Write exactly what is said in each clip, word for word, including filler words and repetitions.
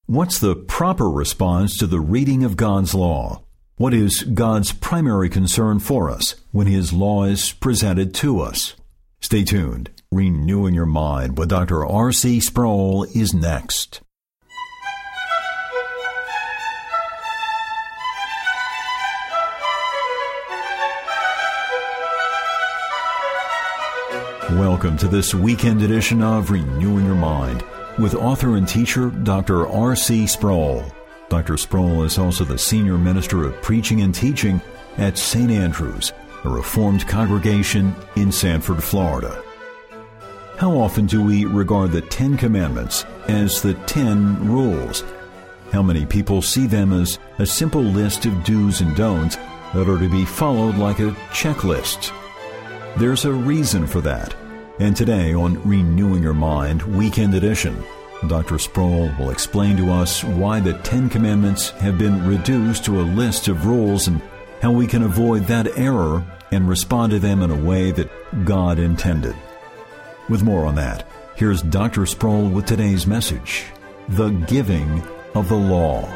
What's the proper response to the reading of God's law? What is God's primary concern for us when His law is presented to us? Stay tuned. Renewing Your Mind with Doctor R C Sproul is next. Welcome to this weekend edition of Renewing Your Mind with author and teacher Doctor R C Sproul. Doctor Sproul is also the Senior Minister of Preaching and Teaching at Saint Andrew's, a Reformed congregation in Sanford, Florida. How often do we regard the Ten Commandments as the Ten Rules? How many people see them as a simple list of do's and don'ts that are to be followed like a checklist? There's a reason for that. And today on Renewing Your Mind Weekend Edition, Doctor Sproul will explain to us why the Ten Commandments have been reduced to a list of rules and how we can avoid that error and respond to them in a way that God intended. With more on that, here's Doctor Sproul with today's message, The Giving of the Law.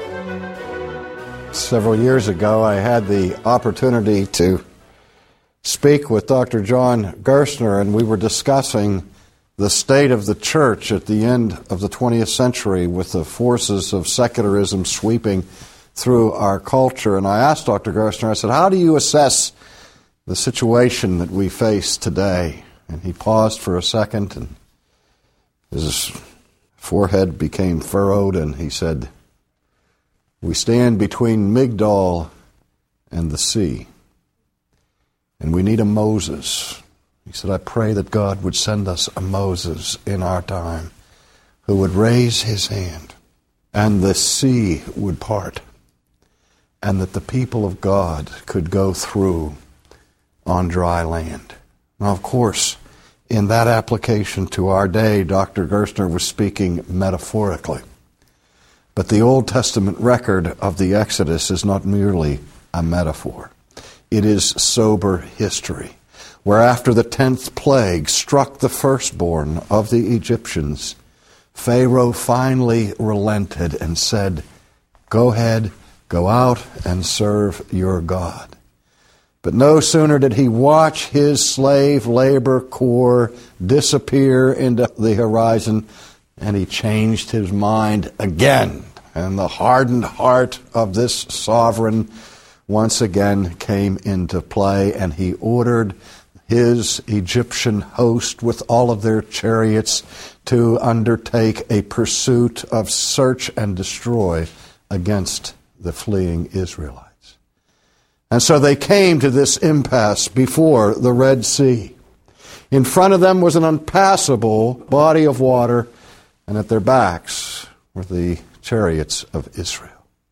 Several years ago, I had the opportunity to speak with Doctor John Gerstner, and we were discussing the state of the church at the end of the twentieth century with the forces of secularism sweeping through our culture. And I asked Doctor Gerstner, I said, how do you assess the situation that we face today? And he paused for a second, and his forehead became furrowed, and he said, we stand between Migdol and the sea, and we need a Moses. He said, I pray that God would send us a Moses in our time who would raise his hand and the sea would part and that the people of God could go through on dry land. Now, of course, in that application to our day, Doctor Gerstner was speaking metaphorically. But the Old Testament record of the Exodus is not merely a metaphor. It is sober history, where after the tenth plague struck the firstborn of the Egyptians, Pharaoh finally relented and said, go ahead, go out and serve your God. But no sooner did he watch his slave labor corps disappear into the horizon, and he changed his mind again. And the hardened heart of this sovereign once again came into play, and he ordered his Egyptian host with all of their chariots to undertake a pursuit of search and destroy against the fleeing Israelites. And so they came to this impasse before the Red Sea. In front of them was an unpassable body of water, and at their backs were the chariots of Israel.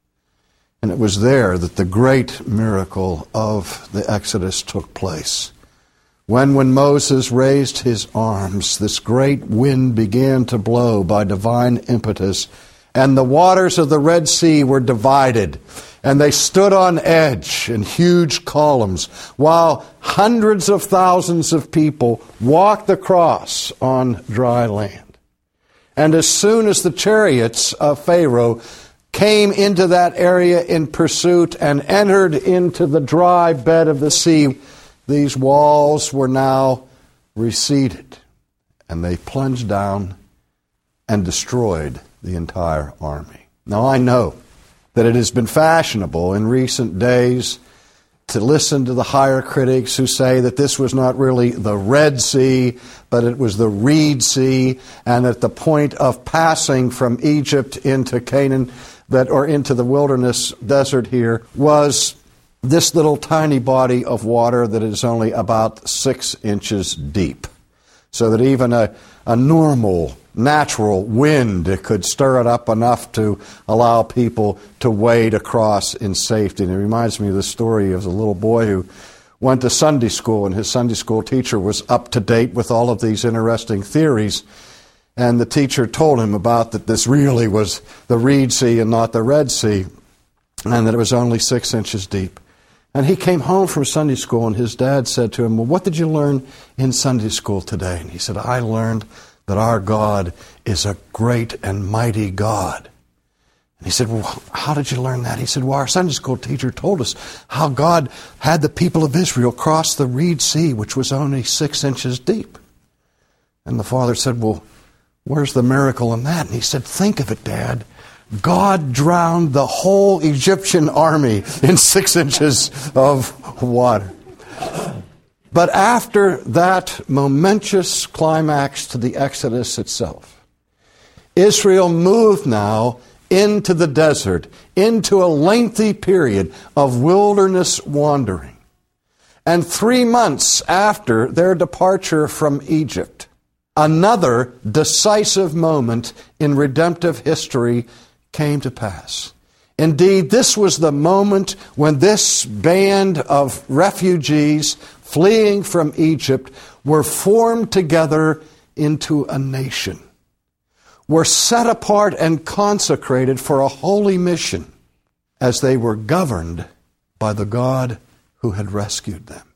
And it was there that the great miracle of the Exodus took place. When, when Moses raised his arms, this great wind began to blow by divine impetus, and the waters of the Red Sea were divided, and they stood on edge in huge columns, while hundreds of thousands of people walked across on dry land. And as soon as the chariots of Pharaoh came into that area in pursuit and entered into the dry bed of the sea, these walls were now receded, and they plunged down and destroyed the entire army. Now, I know that it has been fashionable in recent days to listen to the higher critics who say that this was not really the Red Sea, but it was the Reed Sea, and at the point of passing from Egypt into Canaan, that or into the wilderness desert here, was this little tiny body of water that is only about six inches deep, so that even a, a normal, natural wind could stir it up enough to allow people to wade across in safety. And it reminds me of the story of the little boy who went to Sunday school, and his Sunday school teacher was up to date with all of these interesting theories. And the teacher told him about that this really was the Reed Sea and not the Red Sea, and that it was only six inches deep. And he came home from Sunday school, and his dad said to him, well, what did you learn in Sunday school today? And he said, I learned that our God is a great and mighty God. And he said, well, how did you learn that? He said, well, our Sunday school teacher told us how God had the people of Israel cross the Reed Sea, which was only six inches deep. And the father said, well, where's the miracle in that? And he said, think of it, Dad. God drowned the whole Egyptian army in six inches of water. But after that momentous climax to the Exodus itself, Israel moved now into the desert, into a lengthy period of wilderness wandering. And three months after their departure from Egypt, another decisive moment in redemptive history came to pass. Indeed, this was the moment when this band of refugees fleeing from Egypt were formed together into a nation, were set apart and consecrated for a holy mission as they were governed by the God who had rescued them.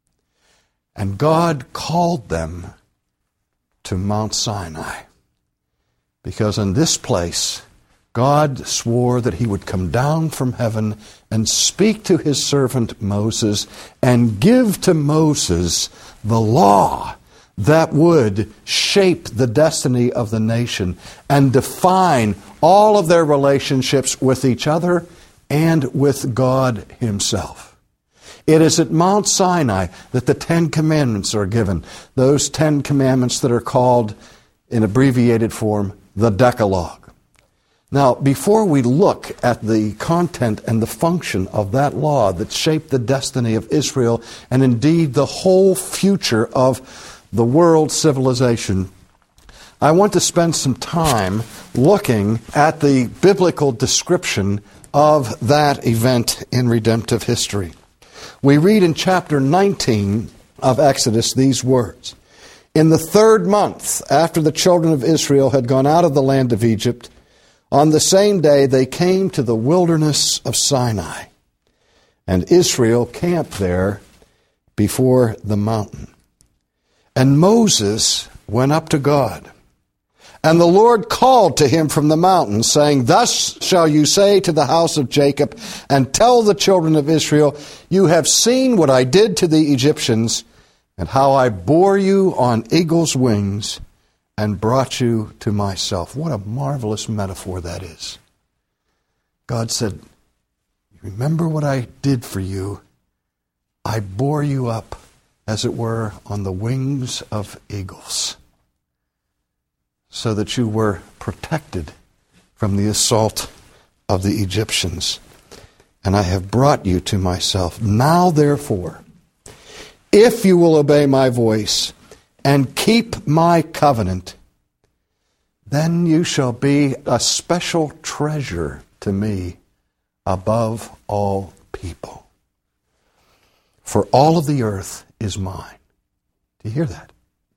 And God called them to Mount Sinai, because in this place God swore that he would come down from heaven and speak to his servant Moses and give to Moses the law that would shape the destiny of the nation and define all of their relationships with each other and with God himself. It is at Mount Sinai that the Ten Commandments are given, those Ten Commandments that are called, in abbreviated form, the Decalogue. Now, before we look at the content and the function of that law that shaped the destiny of Israel and indeed the whole future of the world civilization, I want to spend some time looking at the biblical description of that event in redemptive history. We read in chapter nineteen of Exodus these words: "In the third month after the children of Israel had gone out of the land of Egypt, on the same day they came to the wilderness of Sinai, and Israel camped there before the mountain. And Moses went up to God, and the Lord called to him from the mountain, saying, Thus shall you say to the house of Jacob, and tell the children of Israel, You have seen what I did to the Egyptians, and how I bore you on eagle's wings, and brought you to myself." What a marvelous metaphor that is. God said, remember what I did for you? I bore you up, as it were, on the wings of eagles, so that you were protected from the assault of the Egyptians. And I have brought you to myself. Now, therefore, if you will obey my voice and keep my covenant, then you shall be a special treasure to me above all people. For all of the earth is mine. Do you hear that?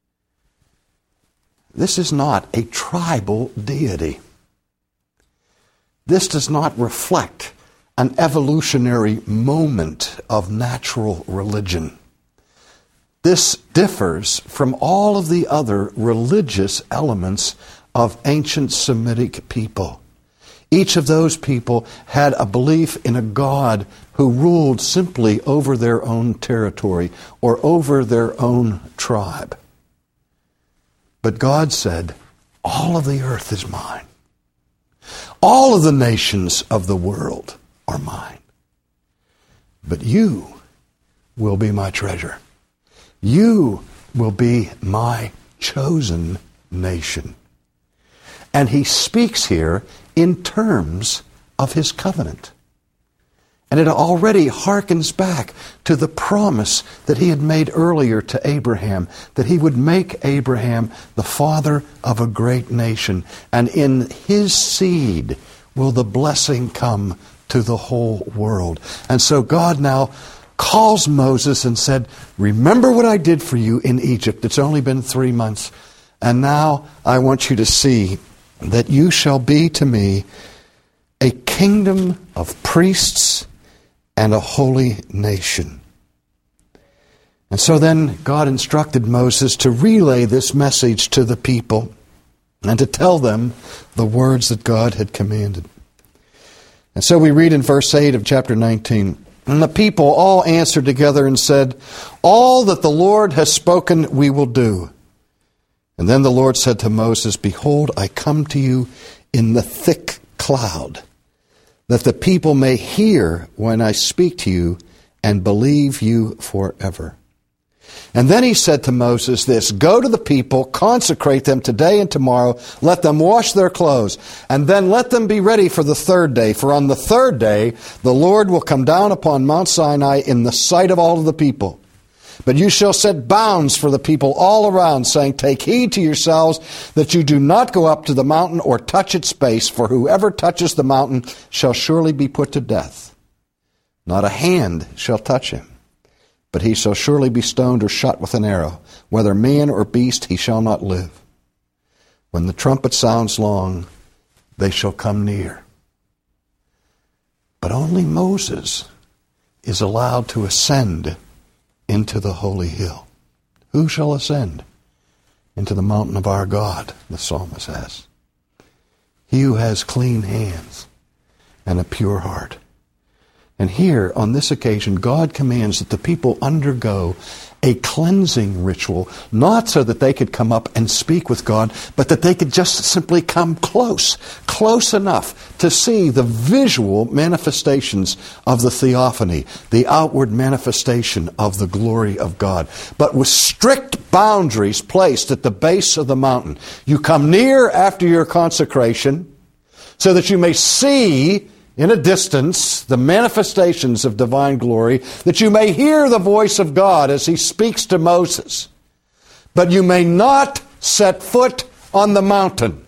This is not a tribal deity. This does not reflect an evolutionary moment of natural religion. This differs from all of the other religious elements of ancient Semitic people. Each of those people had a belief in a God who ruled simply over their own territory or over their own tribe. But God said, all of the earth is mine. All of the nations of the world are mine. But you will be my treasure. You will be my chosen nation. And he speaks here in terms of his covenant. And it already harkens back to the promise that he had made earlier to Abraham, that he would make Abraham the father of a great nation, and in his seed will the blessing come to the whole world. And so God now calls Moses and said, remember what I did for you in Egypt. It's only been three months. And now I want you to see that you shall be to me a kingdom of priests and a holy nation. And so then God instructed Moses to relay this message to the people and to tell them the words that God had commanded. And so we read in verse eight of chapter nineteen, "And the people all answered together and said, 'All that the Lord has spoken we will do.' And then the Lord said to Moses, 'Behold, I come to you in the thick cloud, that the people may hear when I speak to you and believe you forever.' And then he said to Moses this, 'Go to the people, consecrate them today and tomorrow, let them wash their clothes, and then let them be ready for the third day. For on the third day the Lord will come down upon Mount Sinai in the sight of all of the people. But you shall set bounds for the people all around, saying, Take heed to yourselves that you do not go up to the mountain or touch its base, for whoever touches the mountain shall surely be put to death. Not a hand shall touch him, but he shall surely be stoned or shot with an arrow. Whether man or beast, he shall not live. When the trumpet sounds long, they shall come near.' But only Moses is allowed to ascend into the holy hill. Who shall ascend into the mountain of our God, the psalmist says? He who has clean hands and a pure heart. And here, on this occasion, God commands that the people undergo a cleansing ritual, not so that they could come up and speak with God, but that they could just simply come close, close enough to see the visual manifestations of the theophany, the outward manifestation of the glory of God, but with strict boundaries placed at the base of the mountain. You come near after your consecration so that you may see in a distance the manifestations of divine glory, that you may hear the voice of God as he speaks to Moses. But you may not set foot on the mountain.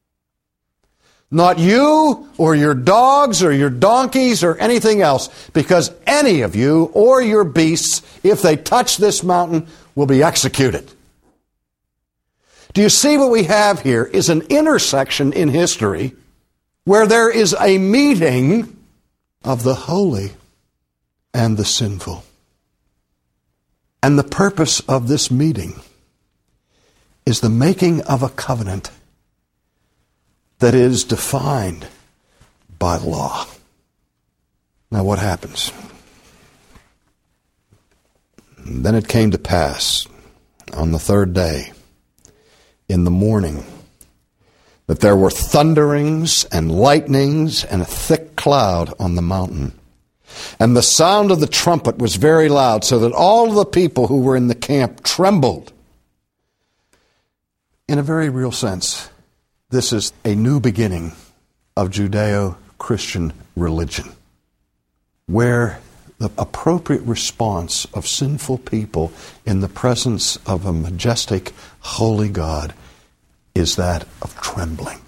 Not you or your dogs or your donkeys or anything else, because any of you or your beasts, if they touch this mountain, will be executed. Do you see what we have here is an intersection in history where there is a meeting of the holy and the sinful. And the purpose of this meeting is the making of a covenant that is defined by law. Now what happens? And then it came to pass on the third day in the morning that there were thunderings and lightnings and a thick cloud on the mountain. And the sound of the trumpet was very loud, so that all of the people who were in the camp trembled. In a very real sense, this is a new beginning of Judeo-Christian religion, where the appropriate response of sinful people in the presence of a majestic, holy God is that of trembling.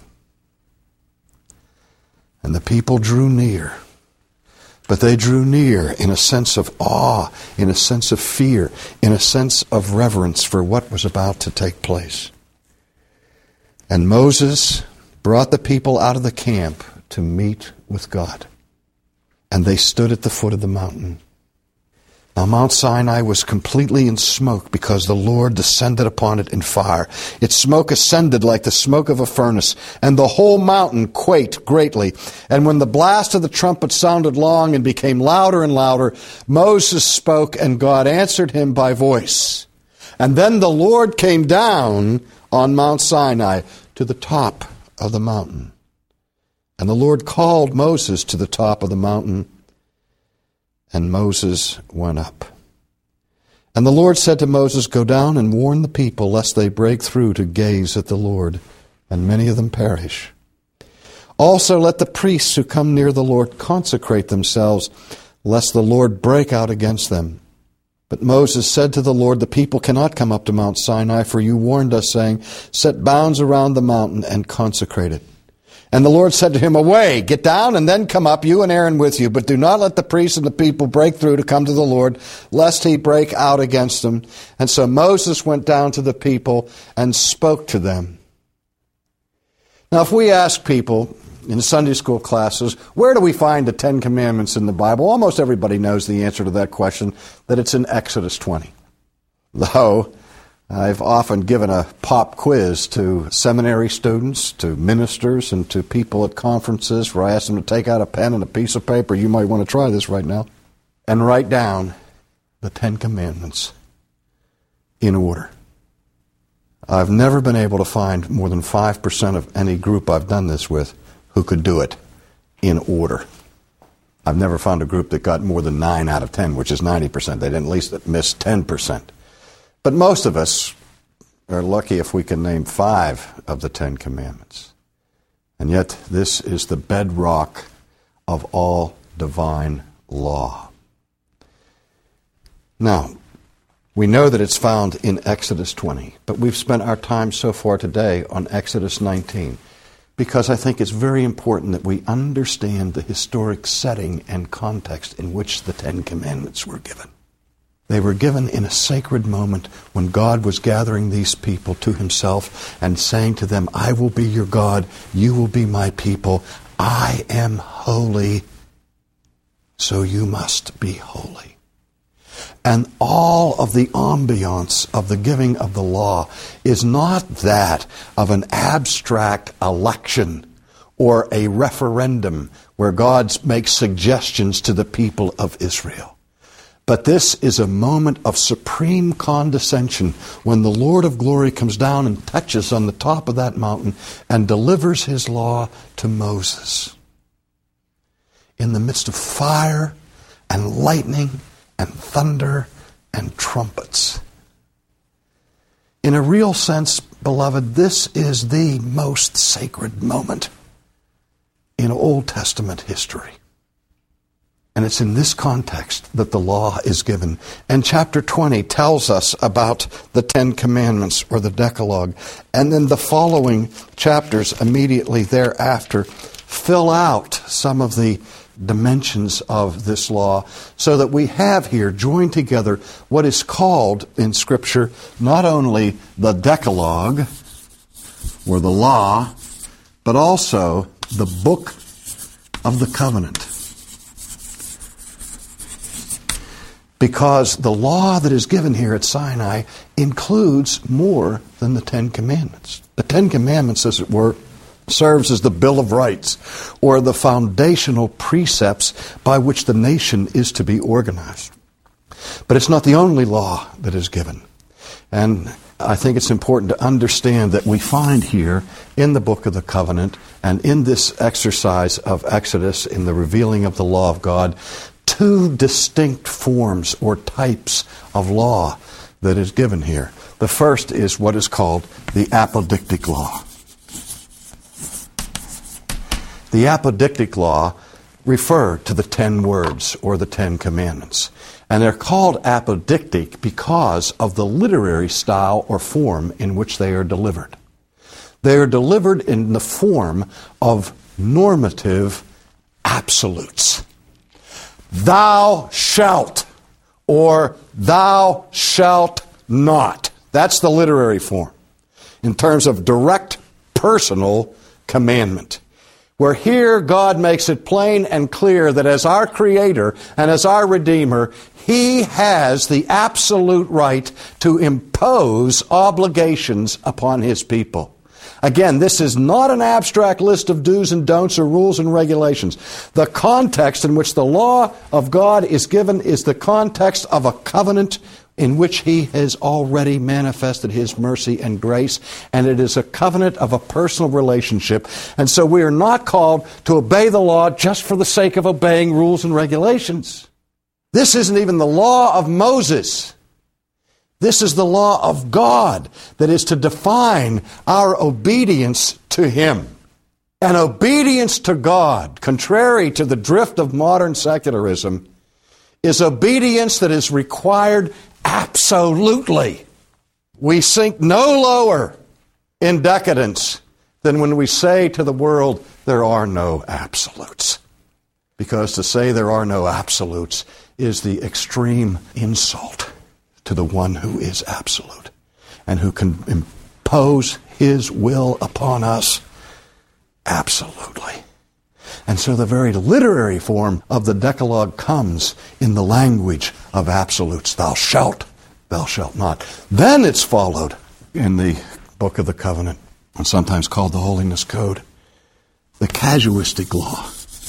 And the people drew near, but they drew near in a sense of awe, in a sense of fear, in a sense of reverence for what was about to take place. And Moses brought the people out of the camp to meet with God. And they stood at the foot of the mountain. Now Mount Sinai was completely in smoke because the Lord descended upon it in fire. Its smoke ascended like the smoke of a furnace, and the whole mountain quaked greatly. And when the blast of the trumpet sounded long and became louder and louder, Moses spoke, and God answered him by voice. And then the Lord came down on Mount Sinai to the top of the mountain. And the Lord called Moses to the top of the mountain, and Moses went up. And the Lord said to Moses, Go down and warn the people, lest they break through to gaze at the Lord, and many of them perish. Also let the priests who come near the Lord consecrate themselves, lest the Lord break out against them. But Moses said to the Lord, The people cannot come up to Mount Sinai, for you warned us, saying, Set bounds around the mountain and consecrate it. And the Lord said to him, Away, get down, and then come up, you and Aaron with you. But do not let the priests and the people break through to come to the Lord, lest he break out against them. And so Moses went down to the people and spoke to them. Now, if we ask people in Sunday school classes, where do we find the Ten Commandments in the Bible? Almost everybody knows the answer to that question, that it's in Exodus twenty. Though, I've often given a pop quiz to seminary students, to ministers, and to people at conferences where I ask them to take out a pen and a piece of paper. You might want to try this right now. And write down the Ten Commandments in order. I've never been able to find more than five percent of any group I've done this with who could do it in order. I've never found a group that got more than nine out of ten, which is ninety percent. They didn't at least miss ten percent. But most of us are lucky if we can name five of the Ten Commandments. And yet this is the bedrock of all divine law. Now, we know that it's found in Exodus twenty, but we've spent our time so far today on Exodus nineteen because I think it's very important that we understand the historic setting and context in which the Ten Commandments were given. They were given in a sacred moment when God was gathering these people to himself and saying to them, I will be your God, you will be my people, I am holy, so you must be holy. And all of the ambiance of the giving of the law is not that of an abstract election or a referendum where God makes suggestions to the people of Israel. But this is a moment of supreme condescension when the Lord of glory comes down and touches on the top of that mountain and delivers his law to Moses. In the midst of fire and lightning and thunder and trumpets. In a real sense, beloved, this is the most sacred moment in Old Testament history. And it's in this context that the law is given. And chapter twenty tells us about the Ten Commandments or the Decalogue. And then the following chapters immediately thereafter fill out some of the dimensions of this law so that we have here joined together what is called in Scripture not only the Decalogue or the law, but also the Book of the Covenant. Because the law that is given here at Sinai includes more than the Ten Commandments. The Ten Commandments, as it were, serves as the Bill of Rights or the foundational precepts by which the nation is to be organized. But it's not the only law that is given. And I think it's important to understand that we find here in the Book of the Covenant and in this exercise of Exodus, in the revealing of the law of God, two distinct forms or types of law that is given here. The first is what is called the apodictic law. The apodictic law refer to the ten words or the Ten Commandments. And they're called apodictic because of the literary style or form in which they are delivered. They are delivered in the form of normative absolutes. Thou shalt, or thou shalt not. That's the literary form in terms of direct personal commandment. Where here God makes it plain and clear that as our Creator and as our Redeemer, He has the absolute right to impose obligations upon His people. Again, this is not an abstract list of do's and don'ts or rules and regulations. The context in which the law of God is given is the context of a covenant in which He has already manifested His mercy and grace, and it is a covenant of a personal relationship. And so we are not called to obey the law just for the sake of obeying rules and regulations. This isn't even the law of Moses. This is the law of God that is to define our obedience to Him. And obedience to God, contrary to the drift of modern secularism, is obedience that is required absolutely. We sink no lower in decadence than when we say to the world, there are no absolutes. Because to say there are no absolutes is the extreme insult to the one who is absolute and who can impose His will upon us absolutely. And so the very literary form of the Decalogue comes in the language of absolutes. Thou shalt thou shalt not. Then it's followed in the Book of the Covenant, and sometimes called the Holiness Code, the casuistic law,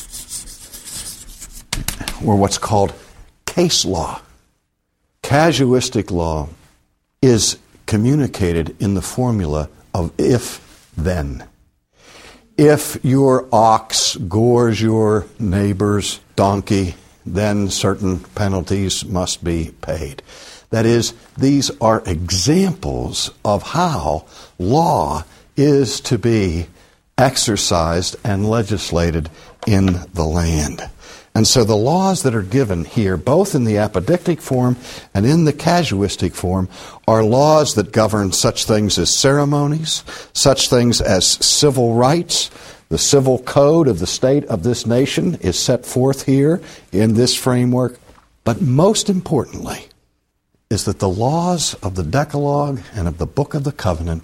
or what's called case law. Casuistic law is communicated in the formula of if-then. If your ox gores your neighbor's donkey, then certain penalties must be paid. That is, these are examples of how law is to be exercised and legislated in the land. And so the laws that are given here, both in the apodictic form and in the casuistic form, are laws that govern such things as ceremonies, such things as civil rights. The civil code of the state of this nation is set forth here in this framework. But most importantly is that the laws of the Decalogue and of the Book of the Covenant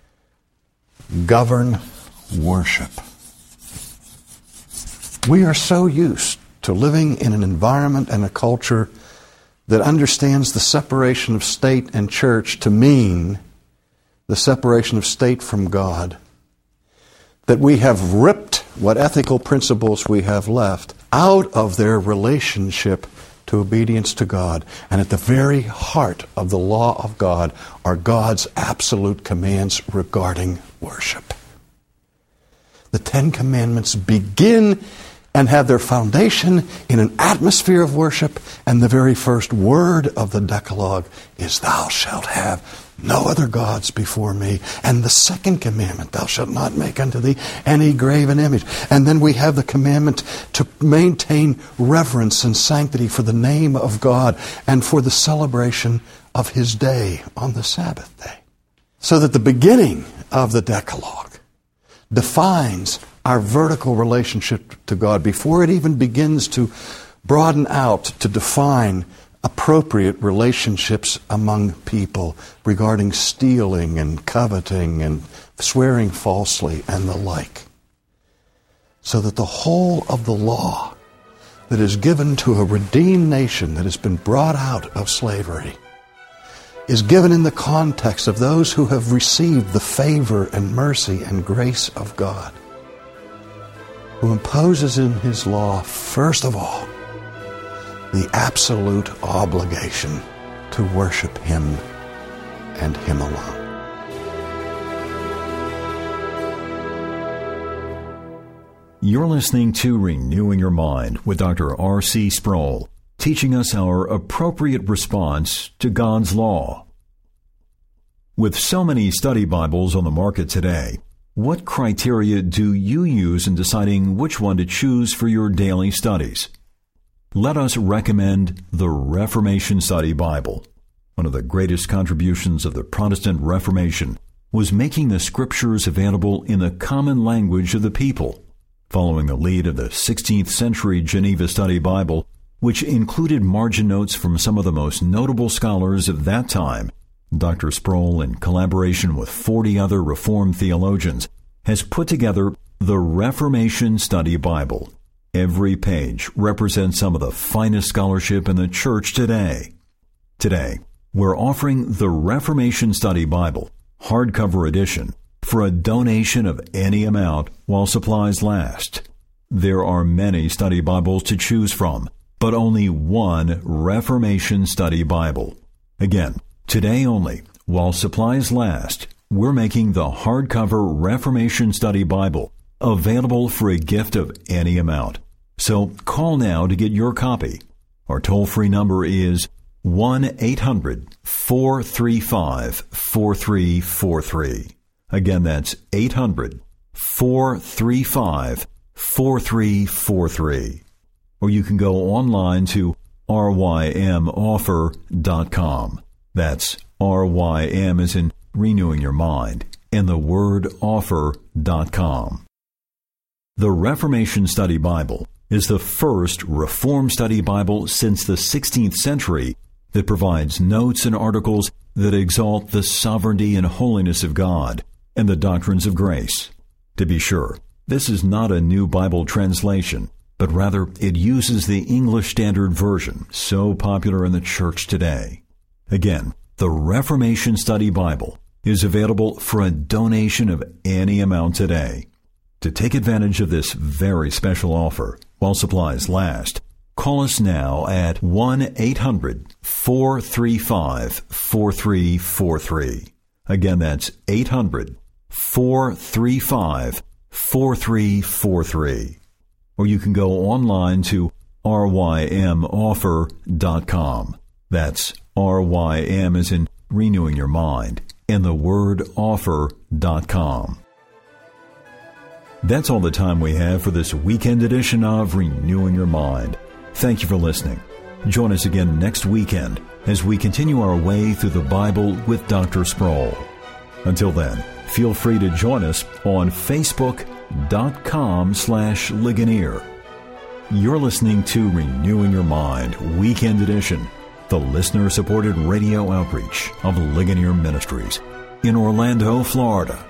govern worship. We are so used to living in an environment and a culture that understands the separation of state and church to mean the separation of state from God, that we have ripped what ethical principles we have left out of their relationship to obedience to God. And at the very heart of the law of God are God's absolute commands regarding worship. The Ten Commandments begin and have their foundation in an atmosphere of worship, and the very first word of the Decalogue is, thou shalt have no other gods before me. And the second commandment, thou shalt not make unto thee any graven image. And then we have the commandment to maintain reverence and sanctity for the name of God and for the celebration of His day on the Sabbath day. So that the beginning of the Decalogue defines our vertical relationship to God before it even begins to broaden out to define appropriate relationships among people regarding stealing and coveting and swearing falsely and the like. So that the whole of the law that is given to a redeemed nation that has been brought out of slavery is given in the context of those who have received the favor and mercy and grace of God, who imposes in His law, first of all, the absolute obligation to worship Him and Him alone. You're listening to Renewing Your Mind with Doctor R C Sproul, teaching us our appropriate response to God's law. With so many study Bibles on the market today, what criteria do you use in deciding which one to choose for your daily studies? Let us recommend the Reformation Study Bible. One of the greatest contributions of the Protestant Reformation was making the Scriptures available in the common language of the people. Following the lead of the sixteenth century Geneva Study Bible, which included margin notes from some of the most notable scholars of that time, Doctor Sproul, in collaboration with forty other Reformed theologians, has put together the Reformation Study Bible. Every page represents some of the finest scholarship in the church today. Today, we're offering the Reformation Study Bible, hardcover edition, for a donation of any amount while supplies last. There are many study Bibles to choose from, but only one Reformation Study Bible. Again, today only, while supplies last, we're making the hardcover Reformation Study Bible available for a gift of any amount. So call now to get your copy. Our toll-free number is one eight hundred four three five four three four three. Again, that's eight hundred four three five four three four three. Or you can go online to r y m offer dot com. That's R Y M as in renewing your mind, and the word offer dot com. The Reformation Study Bible is the first Reformed study Bible since the sixteenth century that provides notes and articles that exalt the sovereignty and holiness of God and the doctrines of grace. To be sure, this is not a new Bible translation, but rather it uses the English Standard Version, so popular in the church today. Again, the Reformation Study Bible is available for a donation of any amount today. To take advantage of this very special offer while supplies last, call us now at one eight hundred four three five four three four three. Again, that's eight hundred four three five four three four three. Or you can go online to r y m offer dot com. That's R Y M as in renewing your mind, and the word offer dot com. That's all the time we have for this weekend edition of Renewing Your Mind. Thank you for listening. Join us again next weekend as we continue our way through the Bible with Doctor Sproul. Until then, feel free to join us on facebook.com slash Ligonier. You're listening to Renewing Your Mind, Weekend Edition, the listener-supported radio outreach of Ligonier Ministries in Orlando, Florida.